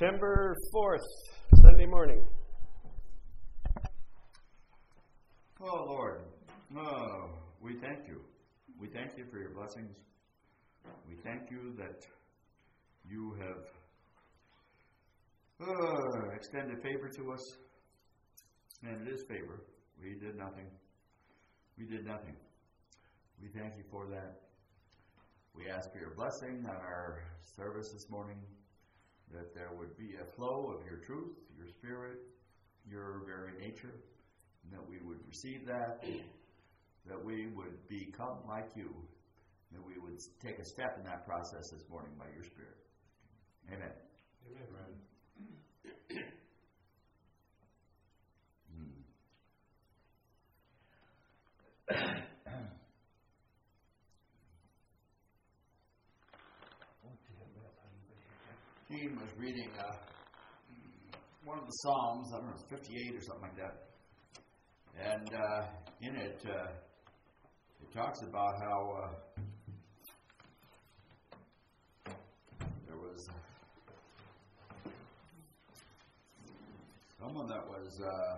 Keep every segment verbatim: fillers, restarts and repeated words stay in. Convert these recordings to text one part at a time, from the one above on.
September fourth, Sunday morning. Oh, Lord, oh, we thank you. We thank you for your blessings. We thank you that you have uh, extended favor to us. And it is favor. We did nothing. We did nothing. We thank you for that. We ask for your blessing on our service this morning, that there would be a flow of your truth, your spirit, your very nature, and that we would receive that, that we would become like you, that we would take a step in that process this morning by your spirit. Amen. Amen. Gene was reading uh, one of the Psalms, I don't know, fifty-eight or something like that. And uh, in it, uh, it talks about how uh, there was someone that was uh,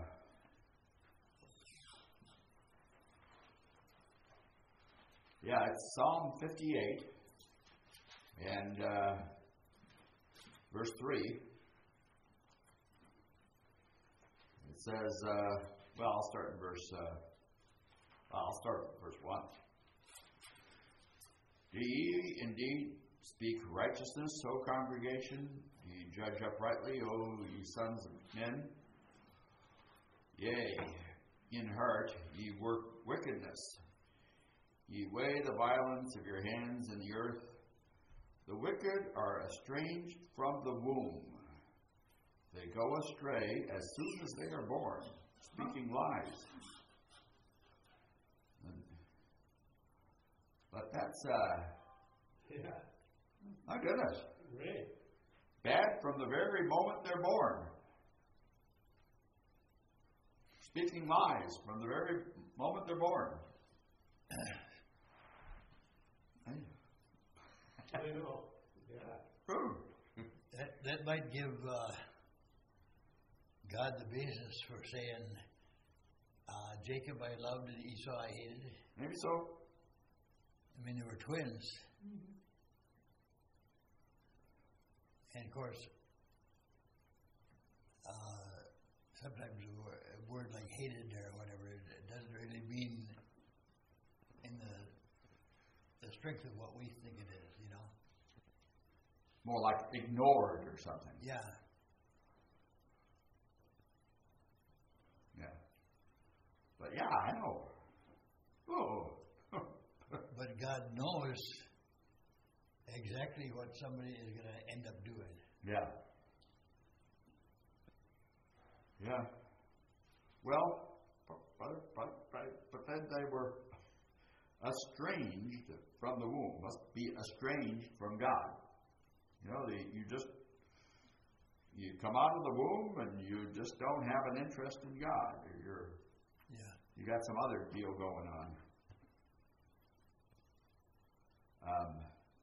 yeah, it's Psalm fifty-eight, and uh, verse three. It says, uh, well, I'll start in verse, uh, I'll start with verse one. Do ye indeed speak righteousness, O congregation? Do ye judge uprightly, O ye sons of men? Yea, in heart ye work wickedness. Ye weigh the violence of your hands in the earth. The wicked are estranged from the womb. They go astray as soon as they are born, speaking lies. But that's, uh, Yeah. my goodness, Right. bad from the very moment they're born. Speaking lies from the very moment they're born. I know. Yeah. True. That, that might give uh, God the basis for saying, uh, Jacob I loved and Esau I hated. Maybe so. I mean, they were twins. Mm-hmm. And of course, uh, sometimes a word, a word like hated or whatever, it doesn't really mean in the the strength of what we think it is, you know? More like ignored or something. Yeah. Yeah. But yeah, I know. Oh. But God knows exactly what somebody is going to end up doing. Yeah. Yeah. Well, but, but, but, but then they were estranged from the womb. Must be estranged from God. You know, the, you just, you come out of the womb and you just don't have an interest in God. You're, Yeah. you got some other deal going on. Um,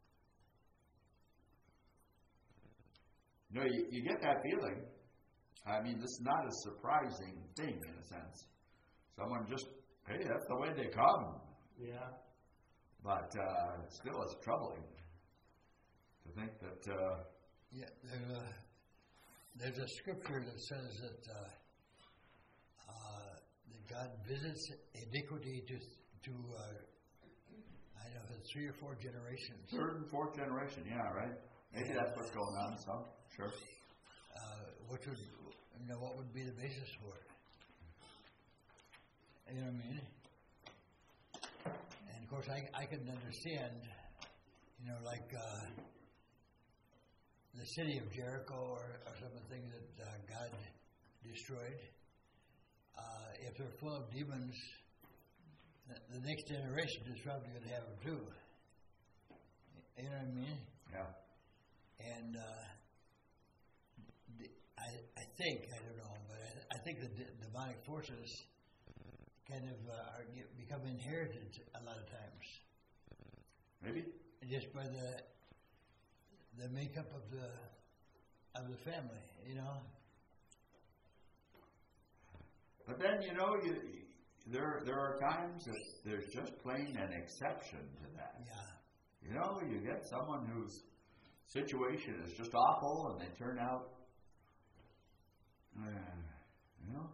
you know, you, you get that feeling. I mean, this is not a surprising thing in a sense. Someone just, hey, that's the way they come. Yeah. But uh, still, it's troubling to think that. Uh, Yeah, there's a, there's a scripture that says that uh, uh, that God visits iniquity to to uh, I don't know, three or four generations. third and fourth generation, yeah, right. Maybe that's what's going on. So, sure. Uh, which would, you know, what would be the basis for it? You know what I mean? And of course, I I can understand, you know, like uh, the city of Jericho or, or some of the things that uh, God destroyed. Uh, if they're full of demons, the, the next generation is probably going to have them too. You know what I mean? Yeah. And uh, the, I, I think, I don't know, but I, I think the d- demonic forces kind of uh, are get, become inherited a lot of times. Maybe. Just by the the makeup of the of the family, you know. But then, you know, you, there there are times that there's just plain an exception to that. Yeah. You know, you get someone whose situation is just awful, and they turn out, uh, you know.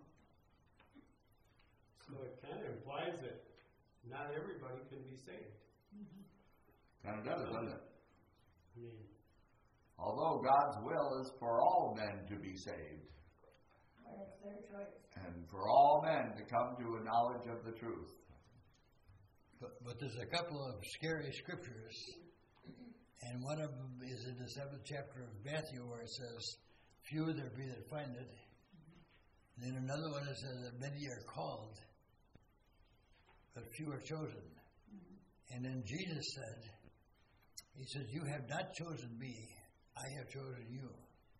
So it kind of implies that not everybody can be saved. Kind of does, doesn't it? I mean, Although God's will is for all men to be saved, But it's their choice. and for all men to come to a knowledge of the truth. But, but there's a couple of scary scriptures, and one of them is in the seventh chapter of Matthew, where it says, "Few there be that find it." And then another one that says that many are called, but few are chosen. And then Jesus said, He said, "You have not chosen me, I have chosen you."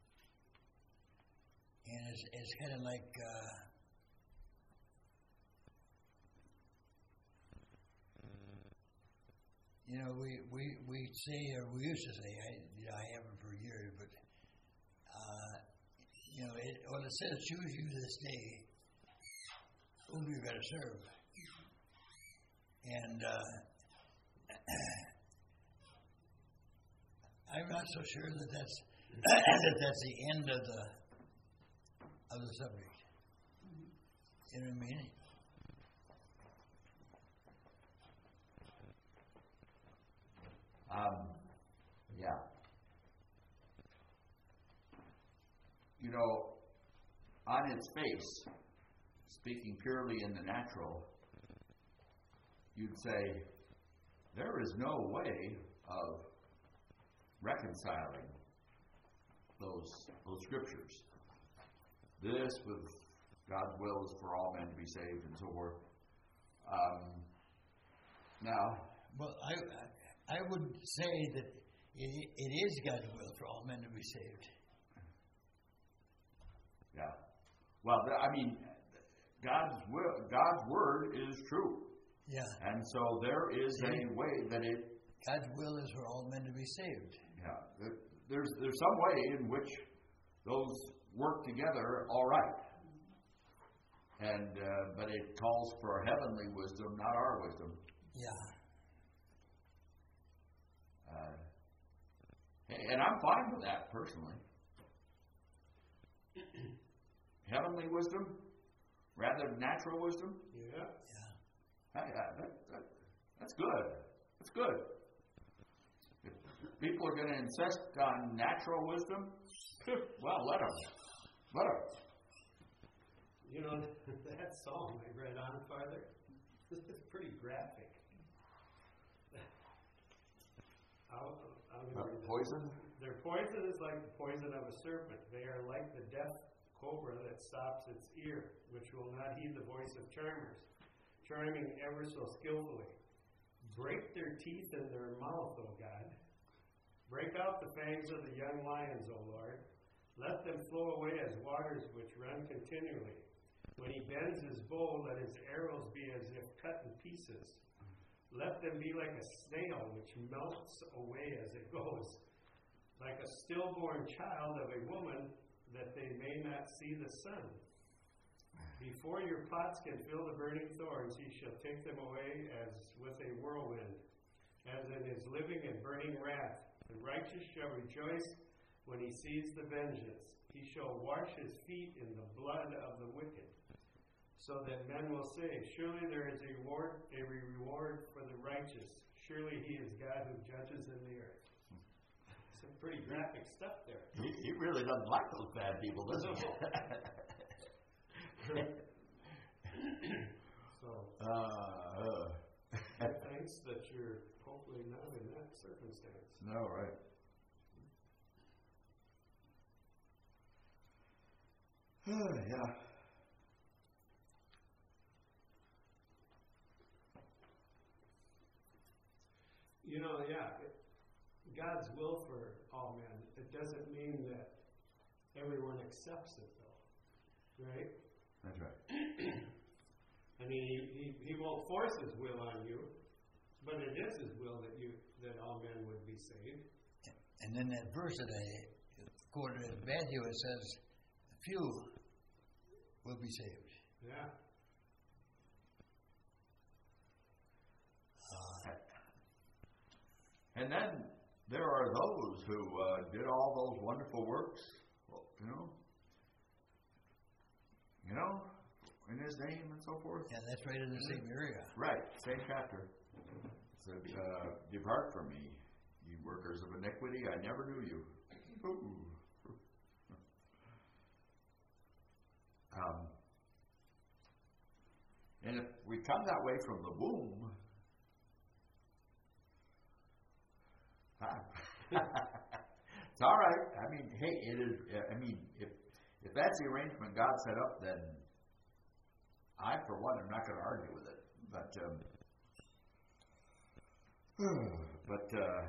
And it's, it's kind of like, uh, you know, we, we, we say, or we used to say, I, you know, I haven't for years, but, uh, you know, it, well, it says, "Choose you this day whom you're going to serve." And uh, I'm not so sure that that's that that's the end of the of the subject. You know what I mean? Um, yeah. You know, on its face, speaking purely in the natural, you'd say, there is no way of reconciling those those scriptures. This with God's will is for all men to be saved and so forth. Um, now, Well, I I would say that it, it is God's will for all men to be saved. yeah. Well, th- I mean, God's will, God's word is true, Yeah, and so there is a way that it. God's will is for all men to be saved. Yeah, th- there's there's some way in which those work together all right, and uh, but it calls for heavenly wisdom, not our wisdom. Yeah, Uh, and I'm fine with that personally. Heavenly wisdom rather than natural wisdom. yeah. yeah. Hey, uh, that, that, that's good. That's good. If people are going to insist on natural wisdom, well, let them. Let them. You know, that song I read on farther, this is pretty graphic. I'll, I'll Uh, read this. poison? Their poison is like the poison of a serpent. They are like the deaf cobra that stops its ear, which will not heed the voice of charmers, charming ever so skillfully. Break their teeth in their mouth, O God. Break out the fangs of the young lions, O Lord. Let them flow away as waters which run continually. When he bends his bow, let his arrows be as if cut in pieces. Let them be like a snail which melts away as it goes, like a stillborn child of a woman, that they may not see the sun. Before your pots can fill the burning thorns, he shall take them away as with a whirlwind, as in his living and burning wrath. The righteous shall rejoice when he sees the vengeance. He shall wash his feet in the blood of the wicked, so that men will say, surely there is a reward, a reward for the righteous. Surely he is God who judges in the earth. Some pretty graphic stuff there. He, he really doesn't like those bad people, does he? So, uh, uh. thanks that you're hopefully not in that circumstance. No, right. yeah. You know, yeah, it, God's will for all men, it doesn't mean that everyone accepts it, though. Right? That's right. I mean, he, he, he won't force his will on you, but it is his will that you that all men would be saved. And then that verse that I quoted in Matthew, it says, few will be saved. Yeah. Uh, And then there are those who uh, did all those wonderful works, you know, you know, in His name and so forth. and that's right in the same area. Right, same chapter. It said, uh, "Depart from me, you workers of iniquity. I never knew you." Ooh. Um, and if we come that way from the womb, it's all right. I mean, hey, it is. I mean, if if that's the arrangement God set up, then I, for one, am not going to argue with it. But um, but uh,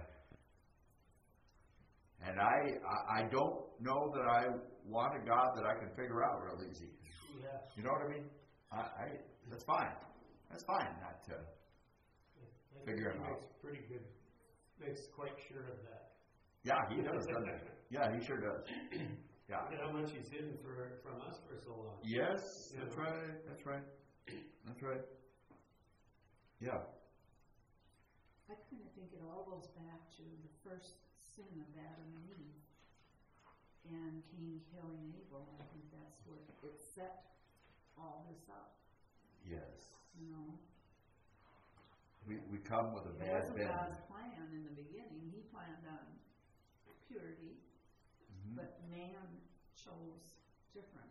and I, I I don't know that I want a God that I can figure out real easy. Yeah. You know what I mean? I, I that's fine. That's fine. Not to I think figure he it out. makes pretty good, makes quite sure of that. Yeah, he does, doesn't he? Yeah, he sure does. Yeah. Look at how much he's hidden for, from us for so long. Yes, Yeah. that's right. That's right. That's right. Yeah. I kind of think it all goes back to the first sin of Adam and Eve and Cain killing Abel. I think that's what it set all this up, Yes. you know. We we come with a It bad wasn't bend. God's plan in the beginning. He planned on purity, Mhm. but man chose different.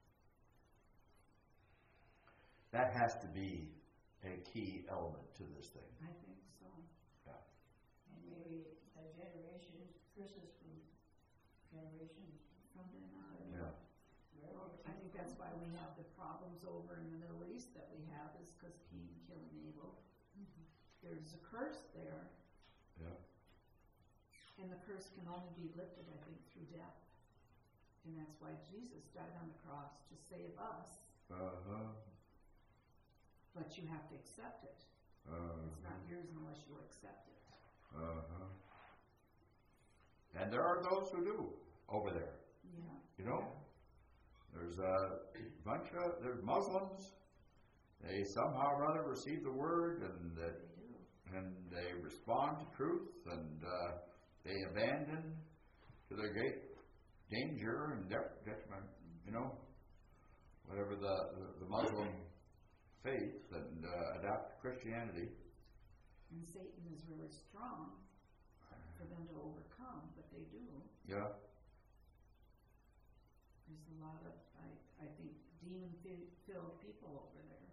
That has to be a key element to this thing. I think so. Yeah. And maybe a generation curses from generation from then on. Yeah. I think that's why we have the problems over in the Middle East that we have, is because Cain killing Abel. Mm-hmm. There's a curse there, Yeah. and the curse can only be lifted, I think, through death. And that's why Jesus died on the cross to save us, Uh huh. but you have to accept it. Uh It's not yours unless you accept it. huh. And there are those who do over there. Yeah. You know, there's a bunch of there's Muslims. They somehow or other receive the word, and that They do. and they respond to truth, and uh, they abandon to their great danger and de- detriment, you know, whatever the, the, the Muslim faith, and uh, adopt Christianity. And Satan is really strong for them to overcome, but they do. Yeah, There's a lot of, I, I think, demon-filled people over there.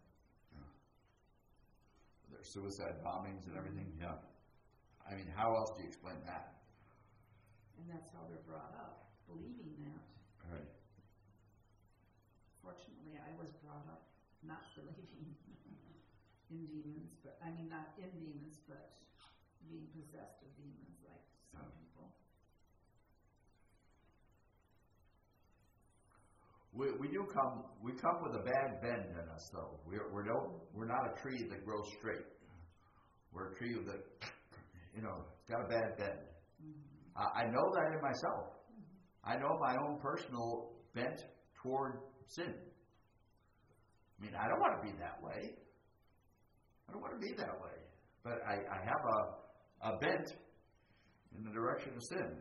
there's suicide bombings and everything. Yeah, I mean, how else do you explain that? And that's how they're brought up, believing that. Right. Fortunately, I was brought up not believing in demons, but I mean not in demons, but being possessed of demons, like some Yeah. people. We, we do come we come with a bad bend in us, though. We're we're no we're not a tree that grows straight. We're a tree that, you know, got a bad bend. Mm-hmm. I, I know that in myself. Mm-hmm. I know my own personal bent toward sin. I mean, I don't want to be that way. I don't want to be that way. But I, I have a a bent in the direction of sin.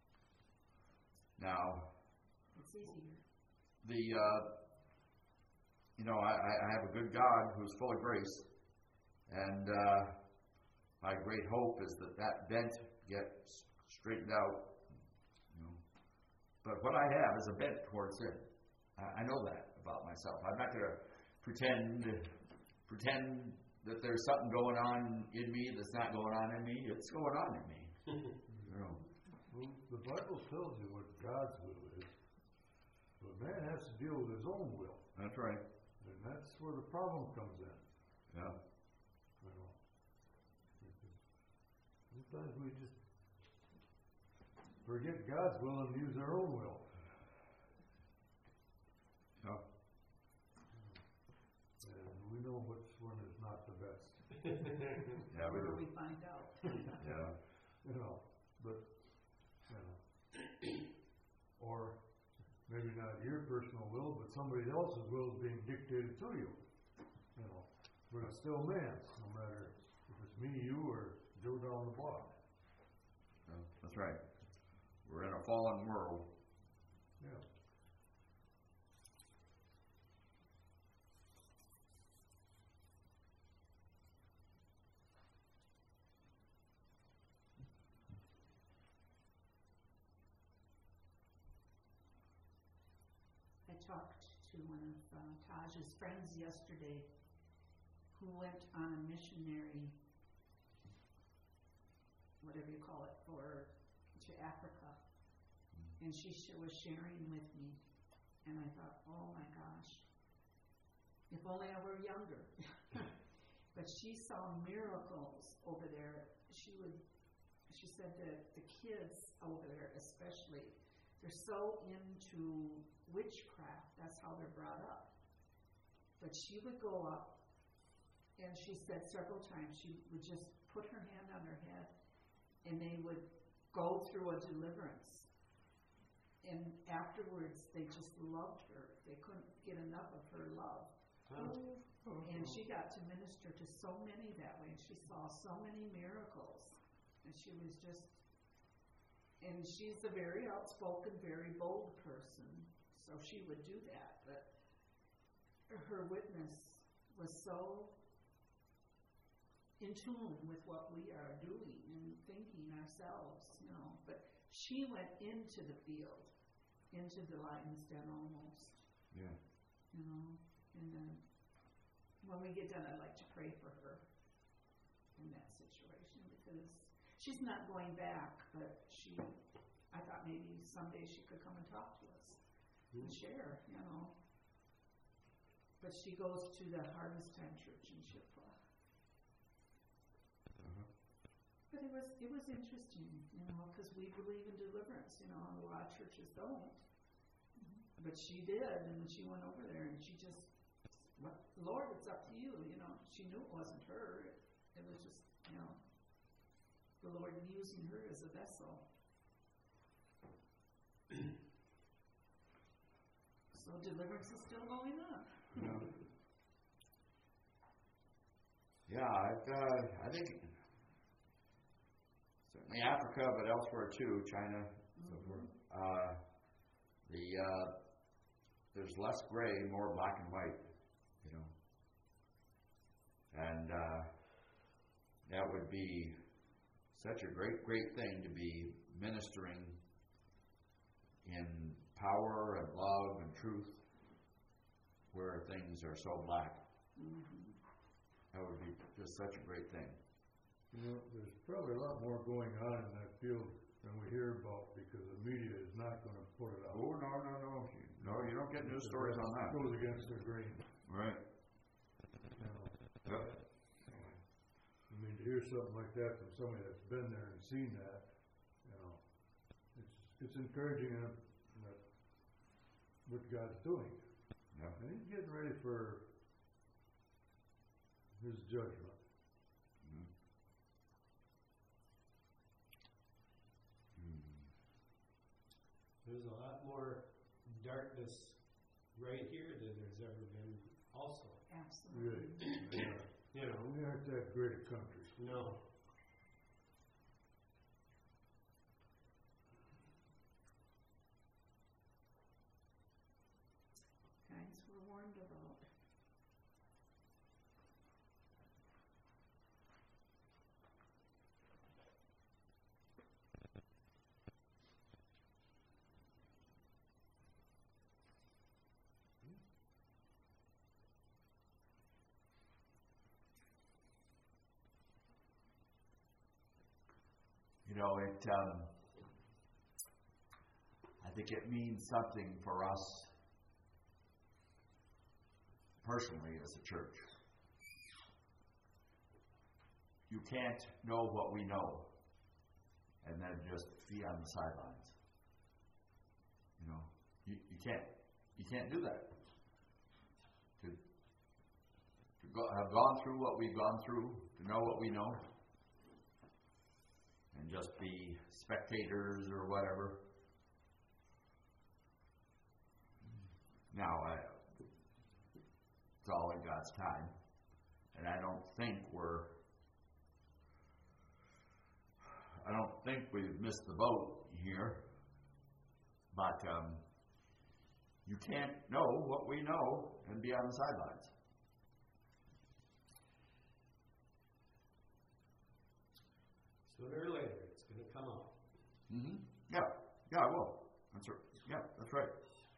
Now, It's easier. the uh, you know I, I have a good God who's full of grace, and uh, my great hope is that that bent gets straightened out. You know, but what I have is a bent towards sin. I, I know that about myself. I'm not going to pretend pretend that there's something going on in me that's not going on in me. It's going on in me. You know. Well, the Bible tells you what God's will is, but man has to deal with his own will, That's right. and that's where the problem comes in. Yeah. You know, sometimes we just forget God's will and use our own will. Yeah. And we know which one is not the best. Yeah. We Where do. we find out. Yeah. You know, but you know, maybe not your personal will, but somebody else's will is being dictated to you. You know, but it's still man's, no matter if it's me, you, or Joe down the block. So, that's right. We're in a fallen world. Yeah. I talked to one of uh, Taj's friends yesterday who went on a missionary, whatever you call it, for to Africa. And she sh- was sharing with me, and I thought, oh my gosh, if only I were younger. But she saw miracles over there. She would, she said that the kids over there especially, they're so into witchcraft. That's how they're brought up. But she would go up, and she said several times, she would just put her hand on her head, and they would go through a deliverance. And afterwards, they just loved her. They couldn't get enough of her love. Huh. And she got to minister to so many that way. She saw so many miracles. And she was just, and she's a very outspoken, very bold person. So she would do that. But her witness was so in tune with what we are doing and thinking ourselves, you know. But she went into the field, into the lion's den almost. Yeah. You know, and then when we get done, I'd like to pray for her in that situation because she's not going back, but she, I thought maybe someday she could come and talk to us mm-hmm. and share, you know. But she goes to the Harvest Time Church in Chippewa. Uh-huh. But it was it was interesting, you know, because we believe in deliverance, you know, and a lot of churches don't. Mm-hmm. But she did, and she went over there, and she just, Lord, it's up to you, you know. She knew it wasn't her. It, it was just, you know, the Lord using her as a vessel. So deliverance is still going on. Yeah, yeah I've, uh, I think certainly Africa, but elsewhere too, China, mm-hmm. so forth. Uh, the uh, there's less gray, more black and white, you know, and uh, that would be such a great, great thing to be ministering in power and love and truth where things are so black. Mm-hmm. That would be just such a great thing. You know, there's probably a lot more going on in that field than we hear about because the media is not going to put it out. Oh, no, no, no. No, you don't get news stories on that. It goes against their grain. Right. You know. Yep. I mean, to hear something like that from somebody that's been there and seen that, you know, it's it's encouraging that what God's doing. Yeah. And He's getting ready for His judgment. Mm-hmm. Mm-hmm. There's a lot more darkness right here than there's ever been also. Absolutely. Really. Yeah. You know, We aren't that great a country. no. Kinds we're warned about. You know, it. Um, I think it means something for us personally as a church. You can't know what we know and then just be on the sidelines. You know, you, you can't. You can't do that. To, to go, have gone through what we've gone through, to know what we know, and just be spectators or whatever. Now, I, it's all in God's time, and I don't think we're, I don't think we've missed the boat here, but um, you can't know what we know and be on the sidelines. Sooner or later, it's going to come out. Mm-hmm. Yeah, yeah, I will. That's right. Yeah, that's right.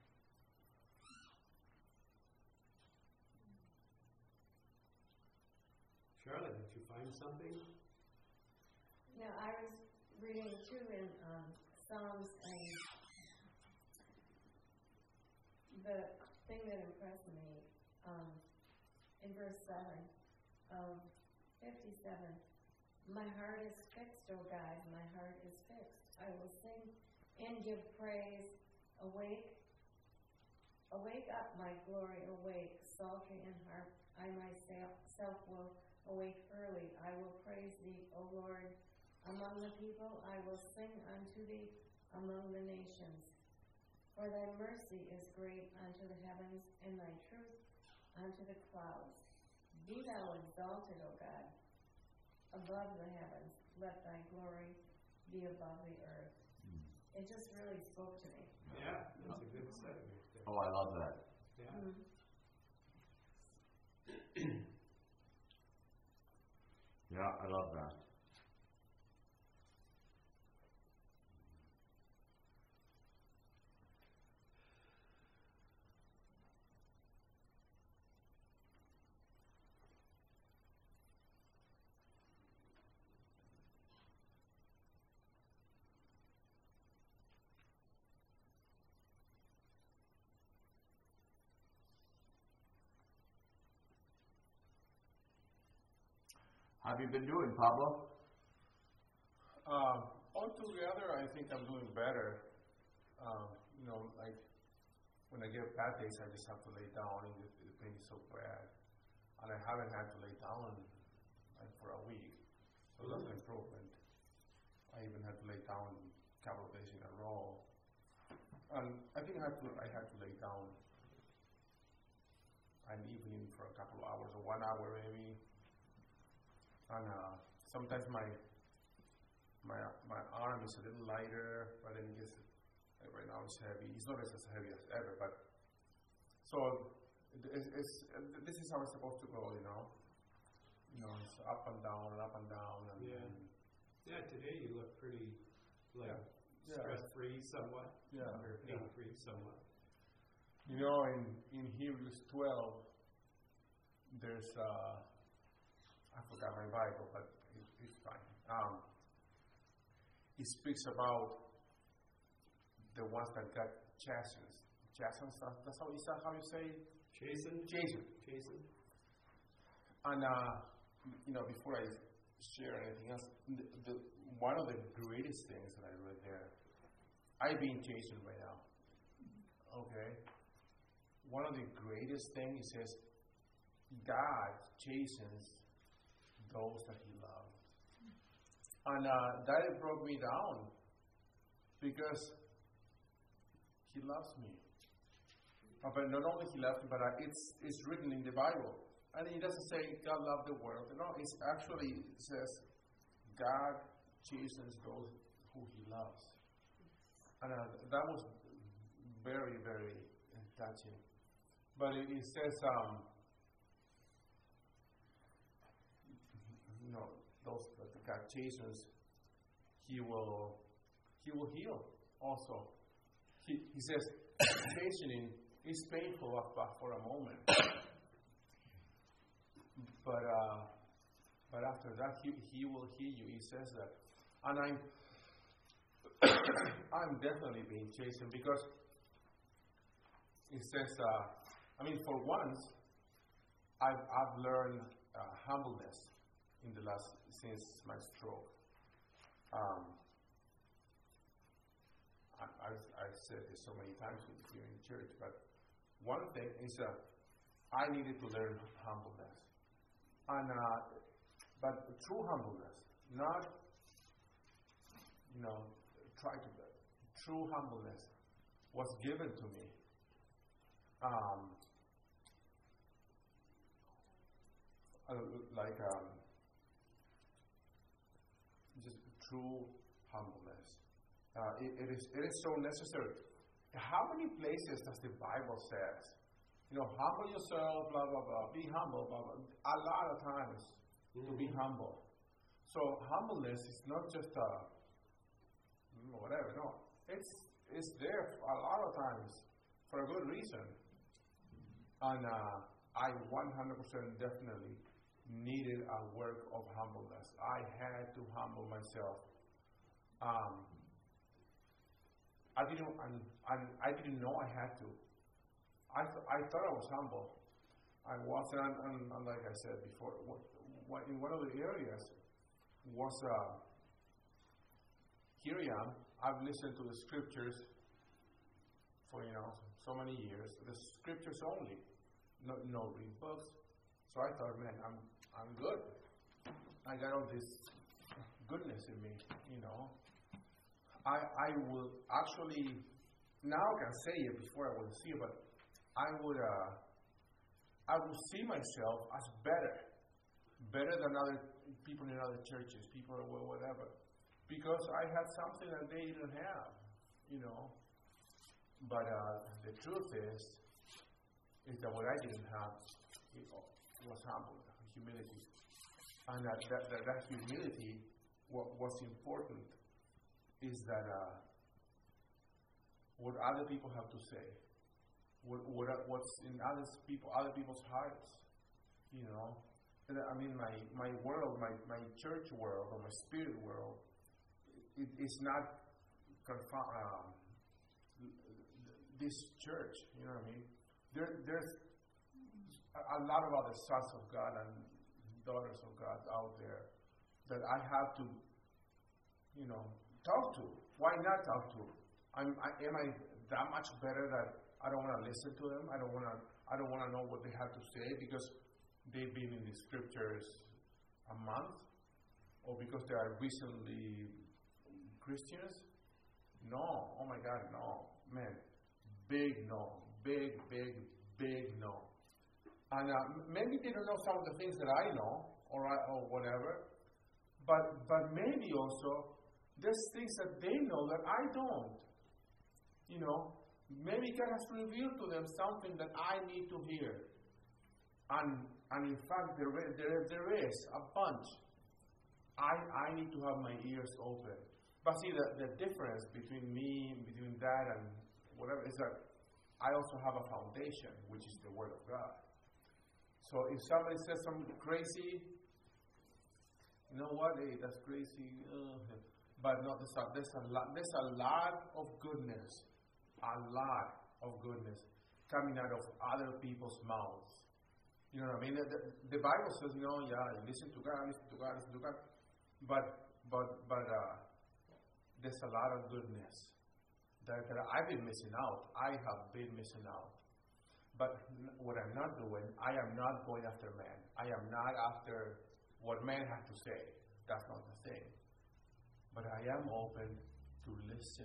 Charlotte, did you find something? No, I was reading too in um, Psalms, and the thing that impressed me um, in verse seven of fifty-seven, my heart is fixed, O God, my heart is fixed. I will sing and give praise. Awake, awake up, my glory, awake, psaltery and harp. I myself will awake early. I will praise thee, O Lord, among the people. I will sing unto thee among the nations. For thy mercy is great unto the heavens, and thy truth unto the clouds. Be thou exalted, O God, above the heavens. Let thy glory be above the earth. Mm. It just really spoke to me. Yeah, that's a good setting right there. Oh, I love that. Yeah. Mm. Yeah, I love that. How have you been doing, Pablo? Um, altogether, I think I'm doing better. Um, you know, like when I get bad days, I just have to lay down, and the, the pain is so bad. And I haven't had to lay down like for a week, so that's an improvement. I even had to lay down a couple of days in a row, and I think I had to I had to lay down an evening for a couple of hours, or one hour maybe. And uh, sometimes my my my arm is a little lighter, but then it gets like right now it's heavy. It's not as heavy as ever, but so it's, it's, this is how it's supposed to go, you know. You know, it's up and down, and up and down, and yeah. And yeah, today you look pretty like yeah. stress-free somewhat, yeah, or pain-free yeah. somewhat. You know, in in Hebrews twelve, there's uh. I forgot my Bible, but it, it's fine. Um, it speaks about the ones that got chastens. Chastens, that's how, is that how you say it? Chastened? Chastened. Chastened. And, uh, you know, before I share anything else, the, the, one of the greatest things that I read there, I've been chastened right now. Okay? One of the greatest things, it says, God chastens those that he loves. And uh, that broke me down because he loves me. Uh, but not only he loves me, but uh, it's it's written in the Bible. And it doesn't say God loved the world. No, it actually says God chastens those who he loves. And uh, that was very, very touching. But it, it says, um, you know, those that God chastens, he will, he will heal also. He, he says, chastening is painful for a moment, but uh, but after that, he he will heal you. He says that, and I'm I'm definitely being chastened because it says, uh, I mean, for once, I've I've learned uh, humbleness in the last, since my stroke. Um, I, I've, I've said this so many times here in church, but one thing is that uh, I needed to learn humbleness. And, uh, but true humbleness, not, you know, try to, true humbleness was given to me. um, uh, like um, just true humbleness. Uh, it, it is it is so necessary. How many places does the Bible says, you know, humble yourself, blah blah blah, be humble, blah blah. A lot of times mm-hmm. to be humble. So humbleness is not just a whatever. No, it's it's there a lot of times for a good reason. And uh, I one hundred percent definitely needed a work of humbleness. I had to humble myself. Um, I didn't, and, and I didn't know I had to. I th- I thought I was humble. I wasn't, and, and, and like I said before, what, what, in one of the areas was uh, here I am. I've listened to the scriptures for you know so many years. The scriptures only, no, no read books. So I thought, man, I'm I'm good. I got all this goodness in me, you know. I I will actually now I can say it before I wouldn't see it, but I would uh, I would see myself as better, better than other people in other churches, people or whatever, because I had something that they didn't have, you know. But uh, the truth is, is that what I didn't have it was humble, humility, and that that, that, that humility, what was important is that uh, what other people have to say, what, what what's in other people, other people's hearts, you know. And I mean, my, my world, my, my church world, or my spirit world, it, it's not confi- um, this church. You know what I mean? There, there's a, a lot of other sons of God and daughters of God out there that I have to, you know, talk to. Why not talk to? I'm, I, am I that much better that I don't want to listen to them? I don't want to. I don't want to know what they have to say because they've been in the scriptures a month, or because they are recently Christians? No. Oh my God, no, man. Big no. Big, big, big no. And uh, maybe they don't know some of the things that I know, or I, or whatever. But but maybe also. There's things that they know that I don't. You know, maybe God has revealed to them something that I need to hear. And and in fact, there there, there is a bunch. I I need to have my ears open. But see, the, the difference between me, between that and whatever, is that I also have a foundation, which is the Word of God. So if somebody says something crazy, you know what? Hey, that's crazy. Uh, But no, there's a, there's, a lot, there's a lot of goodness, a lot of goodness coming out of other people's mouths. You know what I mean? The, the, the Bible says, you know, yeah, listen to God, listen to God, listen to God. But but but uh, there's a lot of goodness that, that I've been missing out. I have been missing out. But what I'm not doing, I am not going after man. I am not after what man has to say. That's not the thing. But I am open to listen.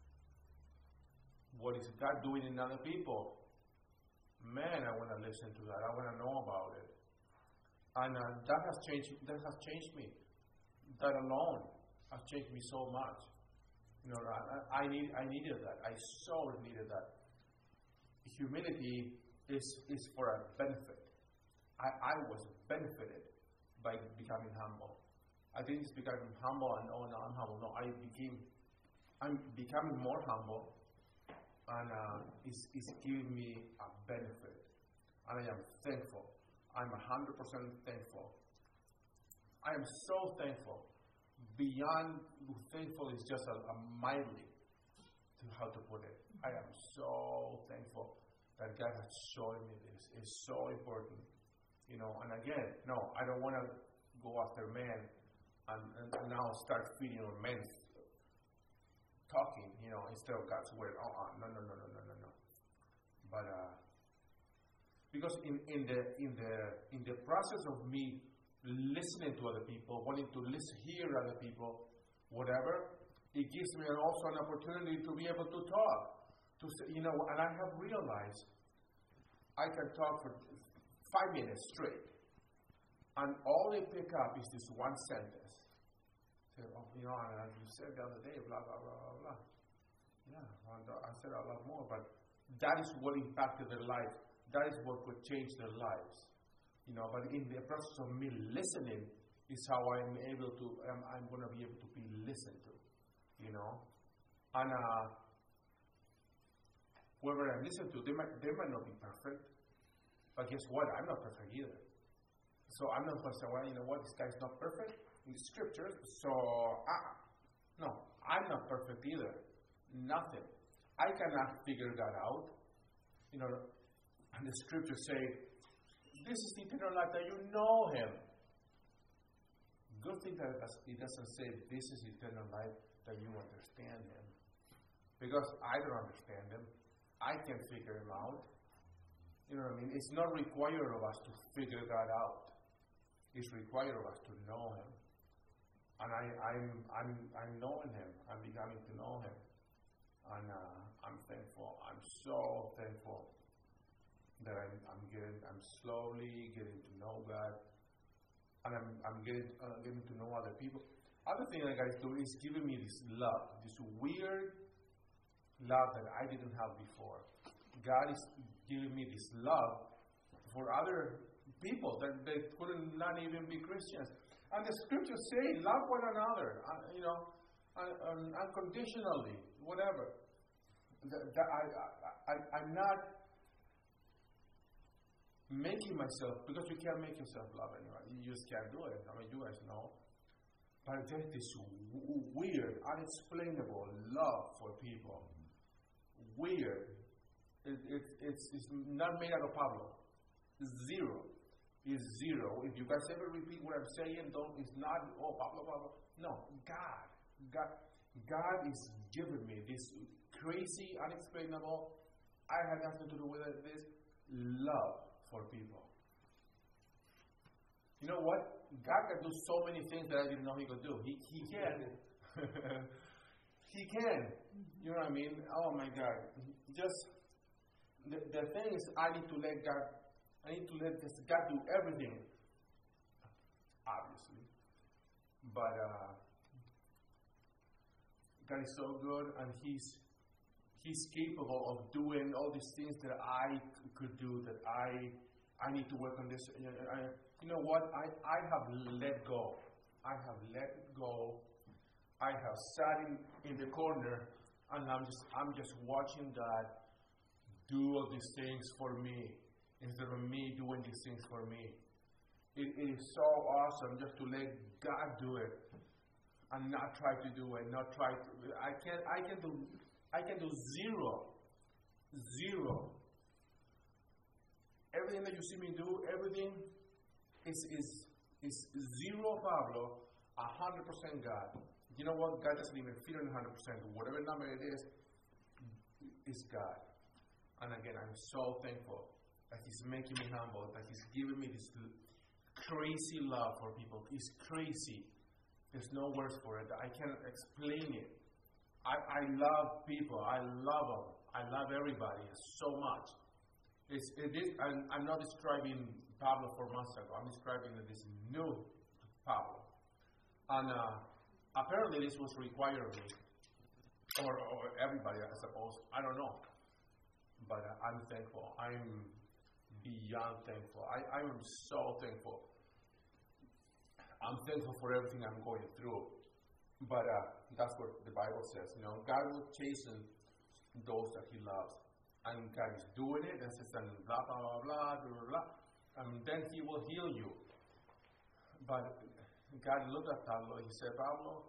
What is God doing in other people? Man, I want to listen to that. I want to know about it. And uh, that has changed. That has changed me. That alone has changed me so much. You know, I, I need. I needed that. I so needed that. Humility is is for a benefit. I, I was benefited by becoming humble. I didn't just become humble and oh no, I'm humble. No, I became, I'm becoming more humble, and uh, it's, it's giving me a benefit, and I am thankful. I'm a hundred percent thankful. I am so thankful. Beyond thankful is just a, a mildly to how to put it. I am so thankful that God has shown me this. It's so important, you know. And again, no, I don't want to go after man. And, and now start feeding on men talking, you know, instead of God's word. Oh, uh, no, no, no, no, no, no, no. But uh, because in, in the in the in the process of me listening to other people, wanting to listen, hear other people, whatever, it gives me also an opportunity to be able to talk. To say, you know, and I have realized I can talk for five minutes straight, and all they pick up is this one sentence. Say, oh, you know, and you said the other day, blah, blah, blah, blah, blah. Yeah, and uh, I said a lot more, but that is what impacted their life. That is what could change their lives. You know, but in the process of me listening is how I'm able to, um, I'm going to be able to be listened to. You know? And, uh, whoever I listen to, they might, they might not be perfect, but guess what? I'm not perfect either. So I'm not going to say, well, you know what, this guy's not perfect in the scriptures, so, uh, no, I'm not perfect either. Nothing. I cannot figure that out. You know, and the scriptures say, this is the eternal life, that you know him. Good thing that it doesn't say, this is eternal life, that you understand him. Because I don't understand him. I can figure him out. You know what I mean? It's not required of us to figure that out. It's required of us to know him. And I, I'm, I'm, I'm knowing him. I'm beginning to know him. And uh, I'm thankful. I'm so thankful that I'm, I'm getting, I'm slowly getting to know God. And I'm, I'm getting, uh, getting to know other people. Other thing that God is doing is giving me this love, this weird love that I didn't have before. God is giving me this love for other people that they couldn't not even be Christians. And the scriptures say, love one another, uh, you know, un- un- unconditionally, whatever. The, the, I, I, I, I'm not making myself, because you can't make yourself love anyone. You just can't do it. I mean, you guys know. But there's this w- weird, unexplainable love for people. Weird. It, it, it's, it's not made out of Pablo. Zero. It's zero. If you guys ever repeat what I'm saying, don't. It's not, oh, Pablo, Pablo. No, God. God, God is giving me this crazy, unexplainable, I had nothing to do with it, this love for people. You know what? God can do so many things that I didn't know he could do. He, he can. He can. You know what I mean? Oh my God. Just, the, the thing is, I need to let God, I need to let this, God do everything. Obviously. But, uh, God is so good, and He's, He's capable of doing all these things that I c- could do, that I, I need to work on this. I, you know what? I, I have let go. I have let go. I have sat in, in the corner, and I'm just I'm just watching God do all these things for me instead of me doing these things for me. It, it is so awesome just to let God do it and not try to do it, not try to. I can I can do I can do zero, zero. Everything that you see me do, everything is is is zero Pablo, a hundred percent God. You know what? God doesn't even feel one hundred percent. Whatever number it is, is God. And again, I'm so thankful that He's making me humble, that He's giving me this crazy love for people. It's crazy. There's no words for it. I can't explain it. I, I love people. I love them. I love everybody so much. It's, it is, I'm, I'm not describing Pablo four months ago. I'm describing this new Pablo. And uh, apparently this was required of me. Or, or everybody, I suppose. I don't know. But uh, I'm thankful. I'm beyond thankful. I, I am so thankful. I'm thankful for everything I'm going through. But uh, that's what the Bible says. You know, God will chasten those that He loves. And God is doing it, and says, and blah, blah, blah, blah, blah, blah. And then He will heal you. But God looked at Pablo, He said, Pablo,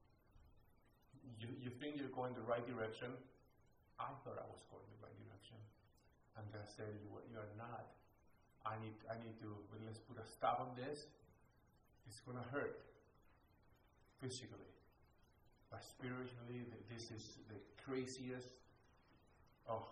you, you think you're going the right direction? I thought I was going the right direction. And God said, you, you are not. I need, I need to, let's put a stop on this. It's going to hurt physically. But spiritually, this is the craziest. Oh,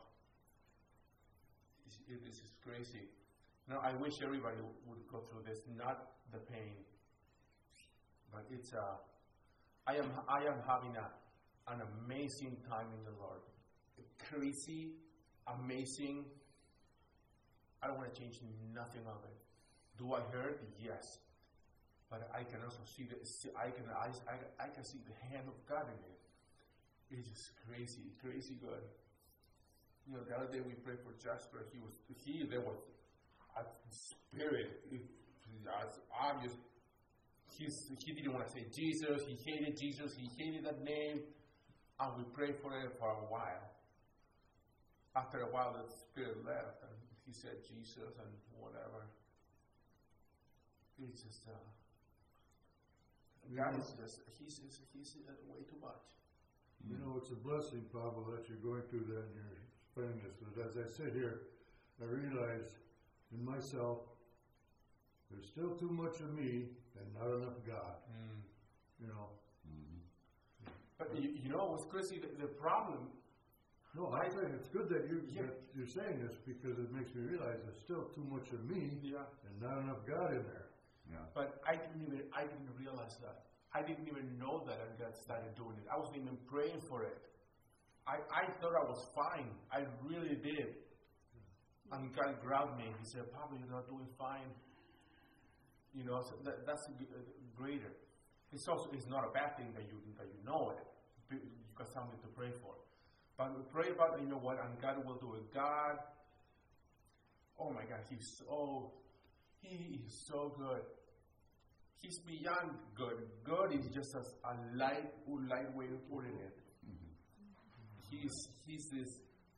this is crazy. Now, I wish everybody would go through this, not the pain, but it's a. I am I am having a an amazing time in the Lord. A crazy, amazing, I don't want to change nothing of it. Do I hurt? Yes. But I can also see the I can I, I, I can see the hand of God in it. It's just crazy, crazy good. You know, the other day we prayed for Jasper. He was he there was a spirit. It was obvious. He's, he didn't want to say Jesus. He hated Jesus. He hated that name. And we prayed for it for a while. After a while, the spirit left, and he said Jesus and whatever. It's just. Uh, God is just, he's, he's, he's uh, way too much. You know, it's a blessing, Pablo, that you're going through that and you're explaining this. But as I sit here, I realize in myself, there's still too much of me and not enough God. Mm. You know. Mm-hmm. But you, you know what's crazy? The, the problem. No, I'm saying it's good that, you, Yeah. that you're saying this because it makes me realize there's still too much of me Yeah. and not enough God in there. Yeah. But I didn't even I didn't realize that. I didn't even know that, and God started doing it. I wasn't even praying for it. I, I thought I was fine. I really did. And God grabbed me. He said, "Papa, you're not doing fine." You know, so that, that's a, a greater. It's also it's not a bad thing that you that you know it. You got something to pray for. But we pray about it. You know what? And God will do it. God. Oh my God, He's so He is so good. He's beyond good. Good is just a, a light, light way of putting it. Mm-hmm. He's he's this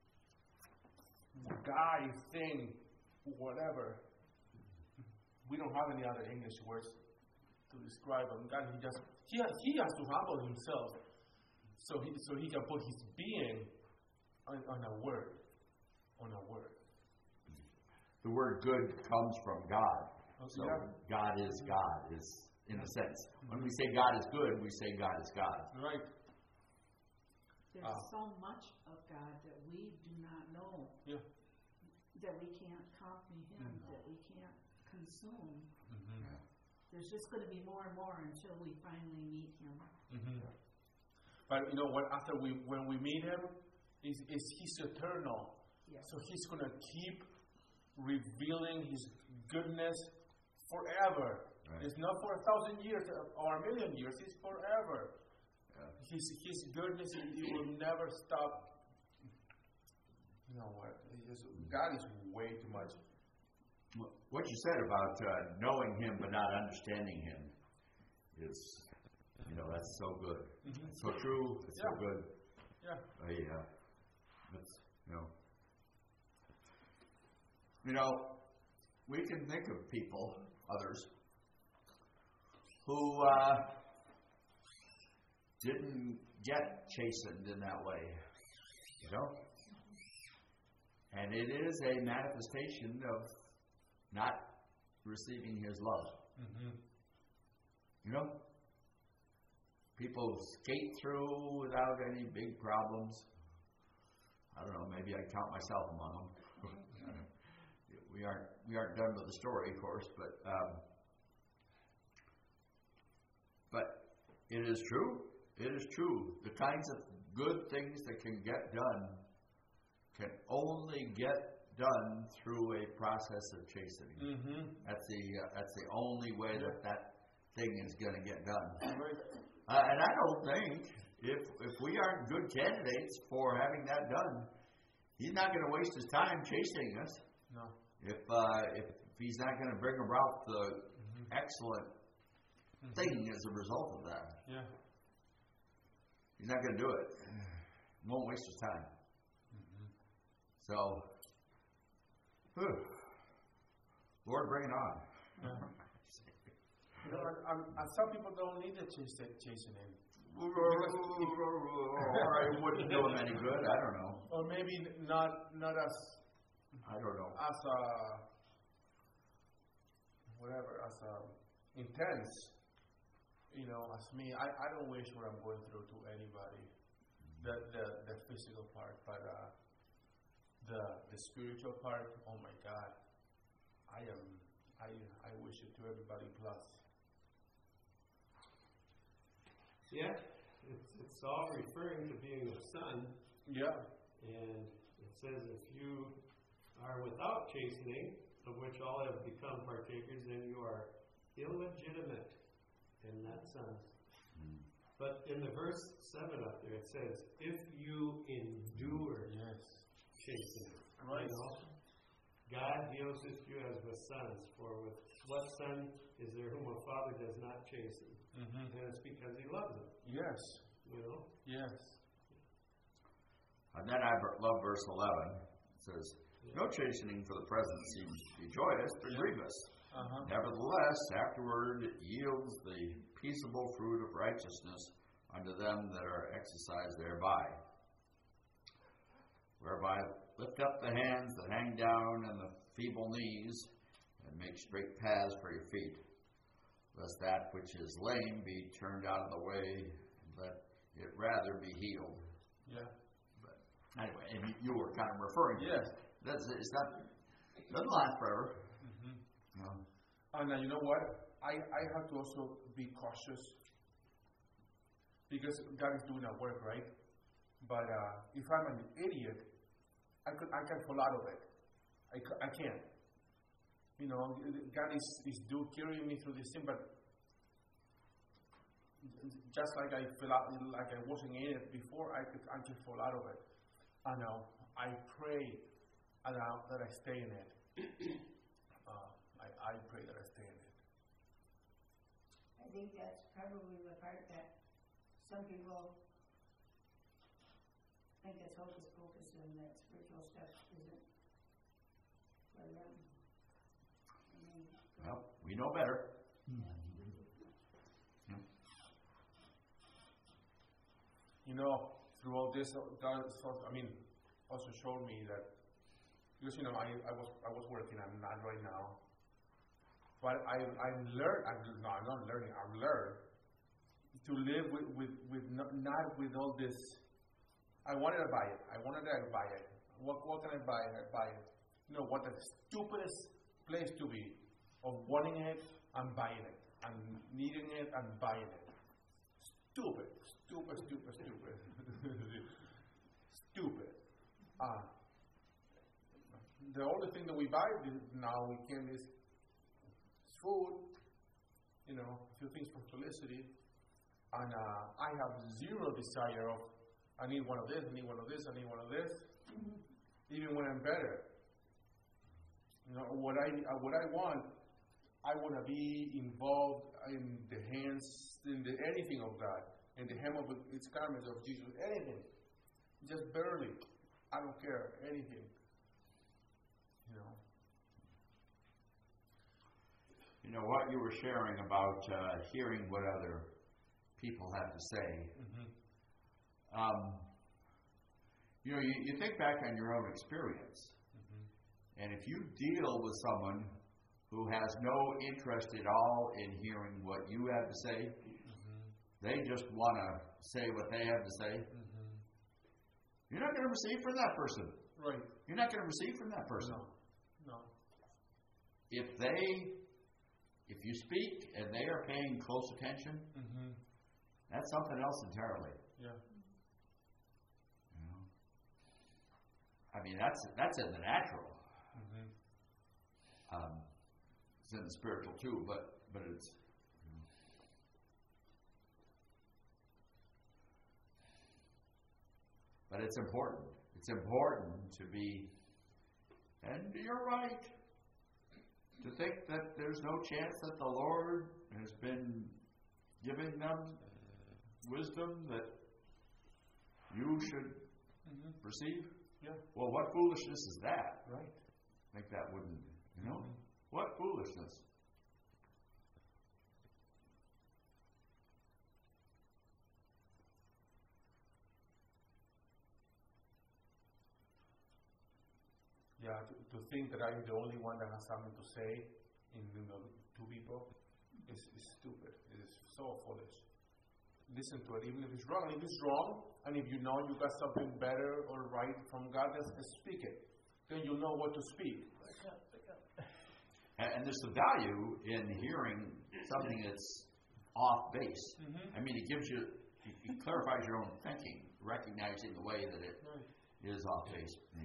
guy, thing, whatever. We don't have any other English words to describe him. God, he just he has, he has to humble himself, so he so he can put his being on, on a word, on a word. The word good comes from God. So Yeah. God is God, is in a sense. When we say God is good, we say God is God. Right. There's Ah. so much of God that we do not know, Yeah. that we can't comprehend, that we can't consume. Mm-hmm. Yeah. There's just going to be more and more until we finally meet Him. Mm-hmm. But you know what? After we, when we meet Him, is is He's eternal. Yes. So He's gonna keep revealing His goodness forever. Right. It's not for a thousand years or a million years. It's forever. Yeah. His His goodness, it, it will never stop. You know what? It just, God is way too much. What you said about uh, knowing Him but not understanding Him is, you know, that's so good. Mm-hmm. It's so true. It's Yeah. so good. Yeah. Uh, yeah. That's, you know. You know, we can think of people, others, who uh, didn't get chastened in that way. You know? And it is a manifestation of not receiving His love. Mm-hmm. You know? People skate through without any big problems. I don't know, maybe I count myself among them. we aren't we aren't done with the story, of course, but um, but it is true. It is true. The kinds of good things that can get done can only get done through a process of chastening. Mm-hmm. That's the uh, that's the only way Yeah. that that thing is going to get done. Right. Uh, and I don't think if if we aren't good candidates for having that done, He's not going to waste His time chastening us. No. If uh, if He's not going to bring about the Mm-hmm. excellent Mm-hmm. thing as a result of that, Yeah. He's not going to do it. He won't waste His time. Mm-hmm. So, whew. Lord, bring it on. Yeah. You know, and, and, and some people don't need the chas- chastening. Or it wouldn't do him any good. I don't know. Or maybe not not as I don't know. as a whatever as a intense, you know, as me. I, I don't wish what I'm going through to anybody, the the, the physical part, but uh, the the spiritual part. Oh my God, I am I I wish it to everybody plus. Yeah, it's, it's all referring to being a son, Yeah. and it says if you are without chastening, of which all have become partakers, then you are illegitimate and not sons. Mm. But in the verse seven up there, it says, if you endure Yes. chastening. Right. You know? God deals with you as with sons, for with what son is there whom a father does not chasten? Mm-hmm. And it's because he loves them, Yes. you know? Yes. And then I ver- love verse eleven. It says, no chastening for the present seems to be joyous, but Yeah. grievous. Uh-huh. Nevertheless, afterward it yields the peaceable fruit of righteousness unto them that are exercised thereby. Whereby lift up the hands that hang down and the feeble knees, and make straight paths for your feet, lest that which is lame be turned out of the way, and let it rather be healed. Yeah. But anyway, and you, you were kind of referring to Yes. That's it's not doesn't last forever. Mm-hmm. No. And uh, you know what? I, I have to also be cautious because God is doing a work, right? But uh, if I'm an idiot, I could I can fall out of it. I, ca- I can't. You know, God is, is do carrying me through this thing, but just like I fell out, like I wasn't in it before, I could I can fall out of it. And now I pray and now that I stay in it. Uh, I, I pray that I stay in it. I think that's probably the part that some people think it's hocus pocus and that spiritual stuff isn't for them. I mean, Well, we know better. You know, through all this, God, I mean, also showed me that because you know I, I was I was working. I'm not right now, but I I learned. I'm no, I'm not learning. I've learned to live with with, with not, not with all this. I wanted to buy it. I wanted to buy it. What what can I buy? I buy it. You know what the stupidest place to be of wanting it and buying it and needing it and buying it. Stupid, stupid, stupid, stupid, stupid. Uh, the only thing that we buy now we can is food, you know, a few things for felicity, and uh, I have zero desire of I need one of this, I need one of this, I need one of this, mm-hmm. even when I'm better. You know what I uh, what I want. I want to be involved in the hands, in the anything of God, in the hem of its garments of Jesus, anything, just barely. I don't care anything. You know. You know what you were sharing about uh, hearing what other people have to say. Mm-hmm. Um, you know, you, you think back on your own experience, mm-hmm. and if you deal with someone who has no interest at all in hearing what you have to say, mm-hmm. they just want to say what they have to say, mm-hmm. you're not going to receive from that person. Right. You're not going to receive from that person. No. No. If they, if you speak and they are paying close attention, mm-hmm. that's something else entirely. Yeah. You know? I mean, that's that's in the natural. Mm-hmm. Um, it's in the spiritual too, but but it's. You know. But it's important. It's important to be, and you're right, to think that there's no chance that the Lord has been giving them wisdom that you should mm-hmm. receive. Yeah. Well, what foolishness is that? Right. I think that wouldn't, you know, mm-hmm. what foolishness. Yeah, to, to think that I'm the only one that has something to say in you know, two people is, is stupid. It is so foolish. Listen to it, even if it's wrong. If it's wrong, and if you know you got something better or right from God, just speak it. Then you know what to speak. And, and there's some value in hearing something that's off base. Mm-hmm. I mean, it gives you, it clarifies your own thinking, recognizing the way that it right. is off base, maybe.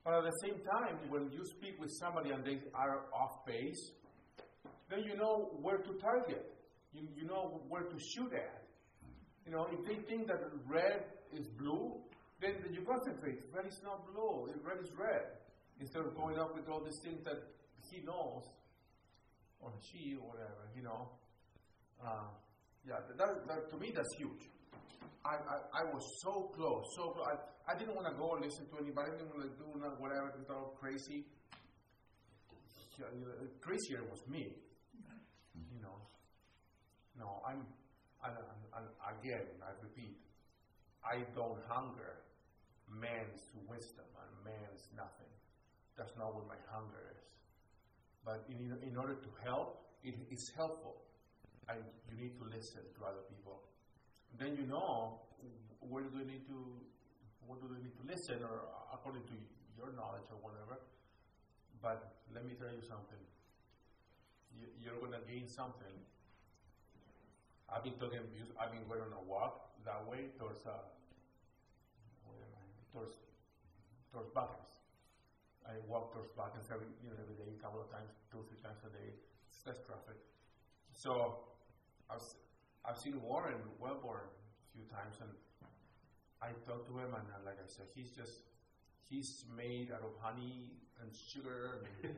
But at the same time, when you speak with somebody and they are off base, then you know where to target. You, you know where to shoot at. You know, if they think that red is blue, then you concentrate. Red is not blue. Red is red. Instead of going up with all these things that he knows, or she, or whatever, you know. Uh, yeah, that, that, to me, that's huge. I, I, I was so close, so close. I, I didn't want to go and listen to anybody. I didn't want to do whatever, and all crazy. Yeah, you know, crazier was me. You know. No, I'm, I'm, I'm, again, I repeat, I don't hunger man's wisdom and man's nothing. That's not what my hunger is. But in, in order to help, it is helpful. I, you need to listen to other people. Then you know where do they need to, what do they need to listen, or according to your knowledge or whatever. But let me tell you something. You, you're going to gain something. I've been talking. I've been going on a walk that way towards uh, where am I? Towards towards Buckens. I walk towards Buckens every you know every day, a couple of times, two three times a day. It's less traffic. So I've I've seen Warren Wellborn a few times, and I talked to him, and uh, like I said, he's just he's made out of honey and sugar. And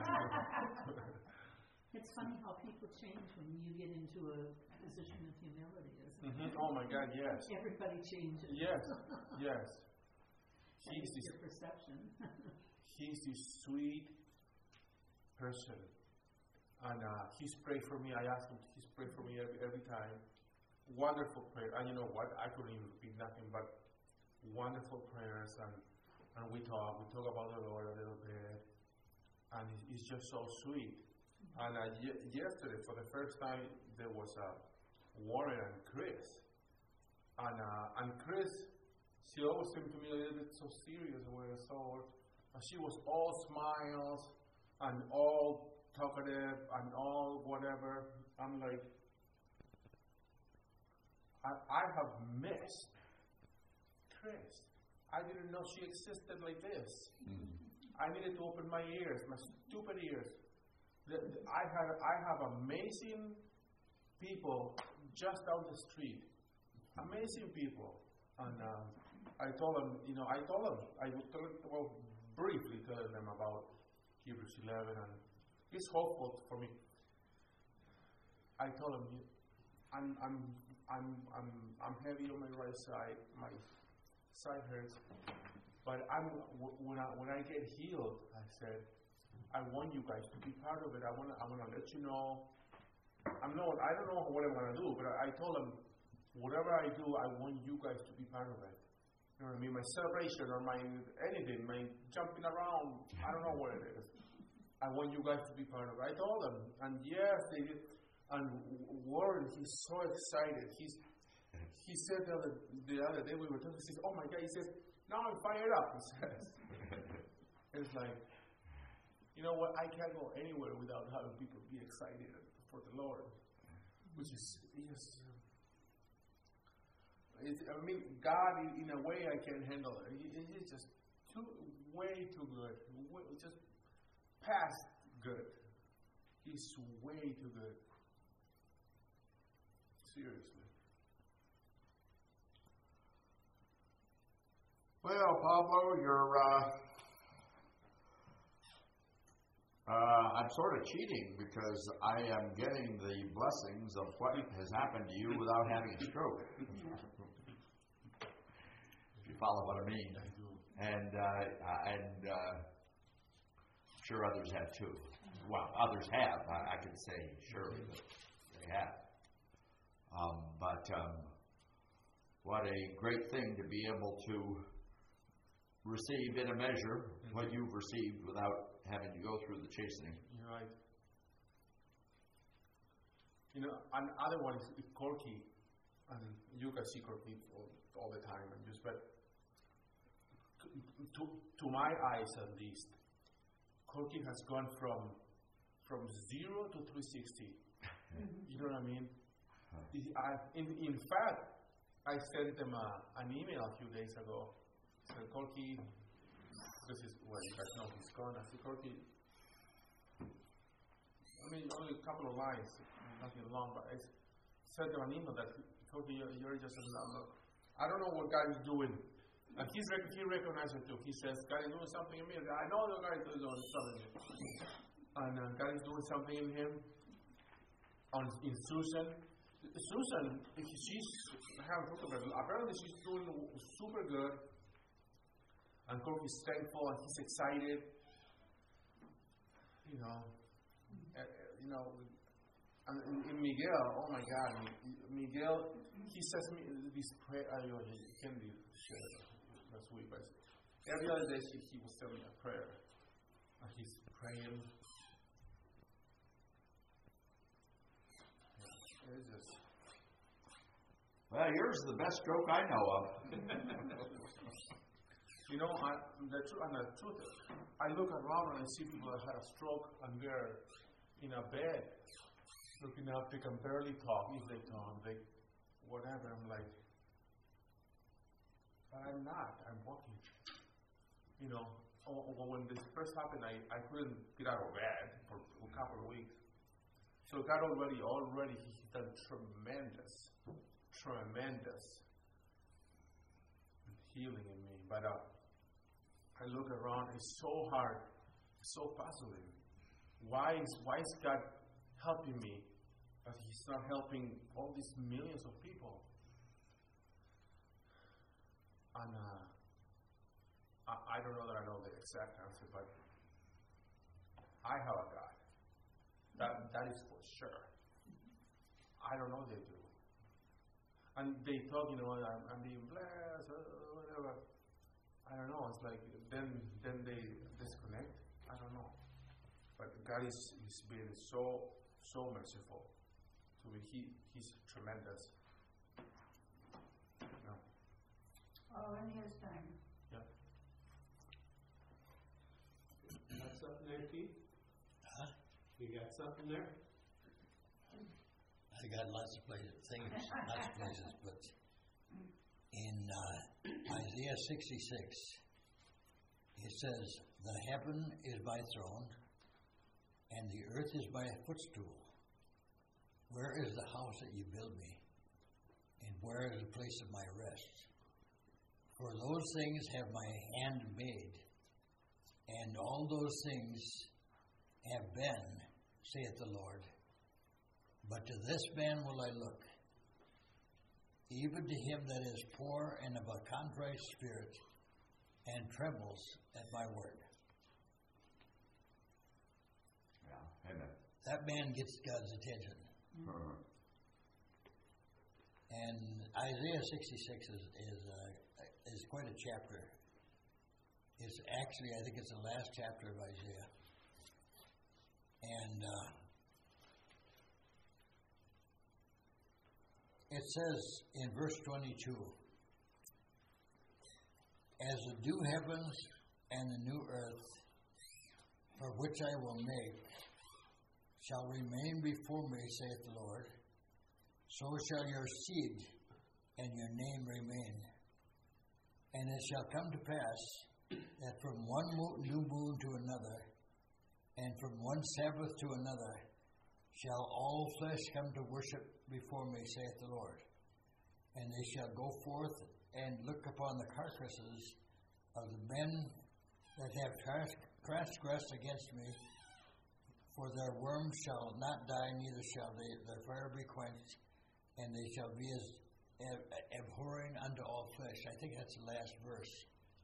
It's funny how people change when you get into a position of humility, isn't mm-hmm. it? Oh my God, yes. Everybody changes. Yes, yes. He's He's this, your perception. he's this sweet person. And uh, he's prayed for me. I asked him, he's prayed for me every, every time. Wonderful prayer. And you know what? I couldn't even repeat nothing but wonderful prayers. And, and we talk. We talk about the Lord a little bit. And he's just so sweet. And uh, y- yesterday, for the first time, there was uh, Warren and Chris. And uh, and Chris, she always seemed to me a little bit so serious when I saw her. And she was all smiles and all talkative and all whatever. I'm like, I, I have missed Chris. I didn't know she existed like this. Mm-hmm. I needed to open my ears, my stupid ears. The, the, I have I have amazing people just down the street, amazing people, and um, I told them, you know, I told them, I was tell, well, briefly telling them about Hebrews eleven, and it's hopeful for me. I told them, I'm I'm I'm I'm I'm heavy on my right side, my side hurts, but I'm when I when I get healed, I said, I want you guys to be part of it. I want to I want to let you know. I'm not. I don't know what I'm going to do, but I, I told them, whatever I do, I want you guys to be part of it. You know what I mean? My celebration or my anything, my jumping around, I don't know what it is. I want you guys to be part of it. I told them, and yes, they did. And Warren, he's so excited. He's he said the other, the other day we were talking. He says, "Oh my God!" He says, "Now I'm fired up." He says, "It's like." You know what? I can't go anywhere without having people be excited for the Lord, which is, is it's, I mean, God, in, in a way, I can't handle it. He, he's just too, way too good, way, just past good. He's way too good. Seriously. Well, Pablo, you're. Uh, Uh, I'm sort of cheating because I am getting the blessings of what has happened to you without having a stroke. If you follow what I mean. And uh, and uh, I'm sure others have too. Well, others have. I, I can say surely that they have. Um, but um, what a great thing to be able to receive in a measure mm-hmm. what you've received without having to go through the chastening. You're right. You know, another one is Corky, and you can see Corky all, all the time, and just but to to my eyes at least, Corky has gone from from zero to three sixty. You know what I mean? I, in in fact, I sent them a, an email a few days ago. So Corky, this is well, you guys know he's gone. I said, Corky, I mean, only a couple of lines, nothing long, but I sent him an email that, Corky, you're, you're just a number. I don't know what God is doing. And he's, he recognizes it too. He says, God is doing something in me. I know that God is doing something in me. And uh, God is doing something in him. On, in Susan. Susan, she's, I haven't talked about it. Apparently she's doing super good. And Corky's thankful and he's excited. You know, uh, you know, and, and Miguel, oh my God, Miguel, he says me this prayer, I know he can be shared last week, but every other day he, he was telling me a prayer. And he's praying. Yeah, it's just. Well, yours is the best stroke I know of. You know, I, the truth, and the truth, I look around and I see people that had a stroke and they're in a bed, looking up. They can barely talk. If they talk, they, whatever. I'm like, but I'm not. I'm walking. You know, when this first happened, I, I couldn't get out of bed for a couple of weeks. So God already, already, He's done tremendous, tremendous healing in me. But uh, I look around, it's so hard, it's so puzzling. Why is why is God helping me, but He's not helping all these millions of people? And uh, I, I don't know that I know the exact answer, but I have a God. That that is for sure. I don't know they do. And they talk, you know, I'm, I'm being blessed, uh, whatever. I don't know. It's like then then they disconnect. I don't know. But God is is being so so merciful to me. He he's tremendous. No. Oh, in His time. Yeah. Got something there, Keith? Huh? You got something there? I got lots of places, things, lots of places, but in uh, Isaiah sixty-six, it says, "The heaven is my throne, and the earth is my footstool. Where is the house that you build me? And where is the place of my rest? For those things have my hand made, and all those things have been, saith the Lord. But to this man will I look, even to him that is poor and of a contrite spirit, and trembles at my word." Yeah, amen. That man gets God's attention. Uh-huh. And Isaiah sixty-six is is, uh, is quite a chapter. It's actually, I think it's the last chapter of Isaiah. And uh, it says in verse twenty-two, "As the new heavens and the new earth, for which I will make, shall remain before me, saith the Lord, so shall your seed and your name remain. And it shall come to pass that from one new moon to another, and from one Sabbath to another, shall all flesh come to worship before me, saith the Lord. And they shall go forth and look upon the carcasses of the men that have transgressed against me, for their worms shall not die, neither shall they, their fire be quenched, and they shall be as abhorring unto all flesh." I think that's the last verse.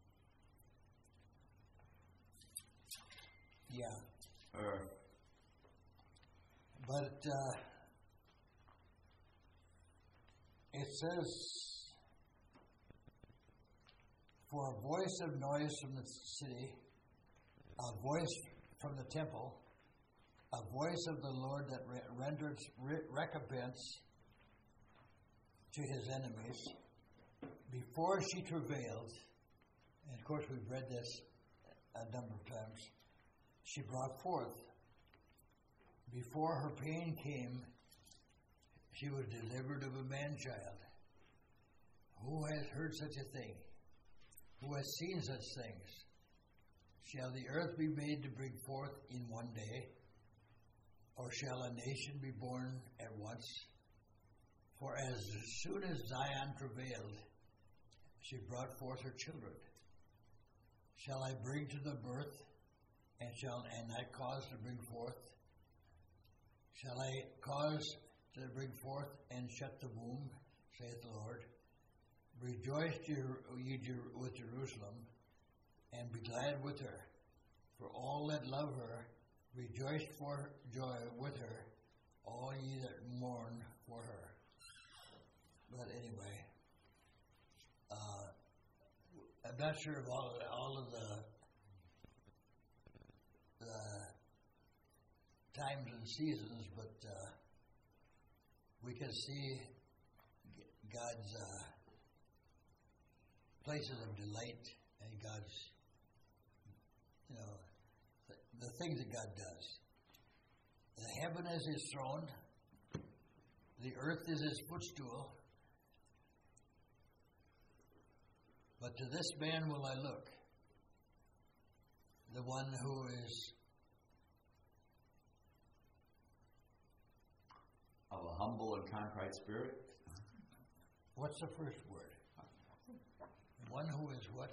Yeah. Uh, But uh, it says, "For a voice of noise from the city, a voice from the temple, a voice of the Lord that re- renders re- recompense to his enemies. Before she travailed," and of course we've read this a number of times, "she brought forth. Before her pain came, she was delivered of a man-child. Who has heard such a thing? Who has seen such things? Shall the earth be made to bring forth in one day? Or shall a nation be born at once? For as soon as Zion travailed, she brought forth her children. Shall I bring to the birth, and shall and I cause to bring forth? Shall I cause to bring forth and shut the womb, saith the Lord? Rejoice, ye with Jerusalem, and be glad with her. For all that love her, rejoice for joy with her, all ye that mourn for her. But anyway, uh, I'm not sure of all, all of the, the times and seasons, but uh, we can see God's uh, places of delight and God's, you know, the, the things that God does. The heaven is His throne, the earth is His footstool. But to this man will I look, the one who is of a humble and contrite spirit. What's the first word? One who is what?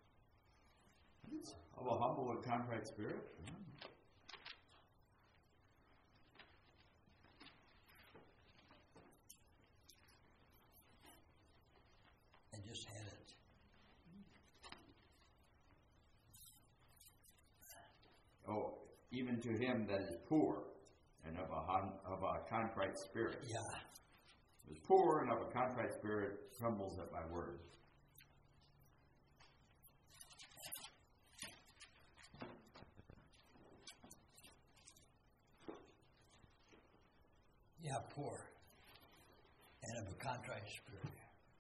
Of a humble and contrite spirit. I just had it. Oh, even to him that is poor and of a hon, of a contrite spirit. Yeah. Who is poor and of a contrite spirit trembles at my word. Yeah, poor and of a contrite spirit.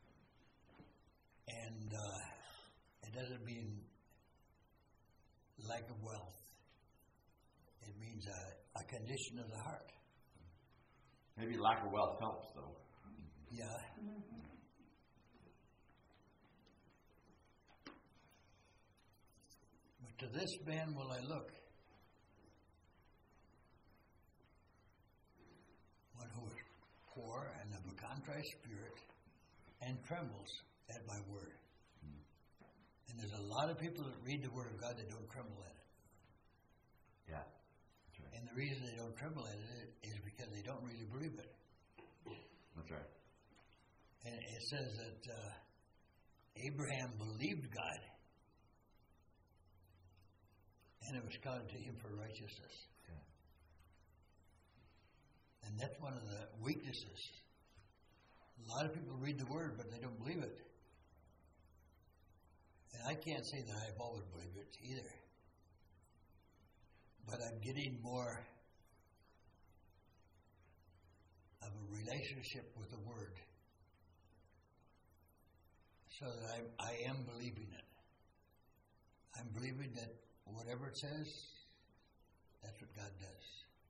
And uh, it doesn't mean lack of wealth. It means a, a condition of the heart. Maybe lack of wealth helps, though. Yeah. But to this man will I look, one who is poor and of a contrite spirit, and trembles at my word. And there's a lot of people that read the Word of God that don't tremble at it. Yeah, that's right. And the reason they don't tremble at it is because they don't really believe it. That's right. And it says that uh, Abraham believed God, and it was counted to him for righteousness. Yeah. And that's one of the weaknesses. A lot of people read the Word, but they don't believe it. And I can't say that I've always believed it either. But I'm getting more of a relationship with the Word, so that I, I am believing it. I'm believing that whatever it says, that's what God does.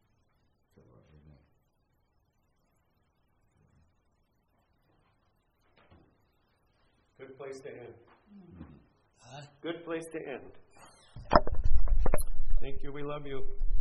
Good place to end. Huh? Good place to end. Thank you. We love you.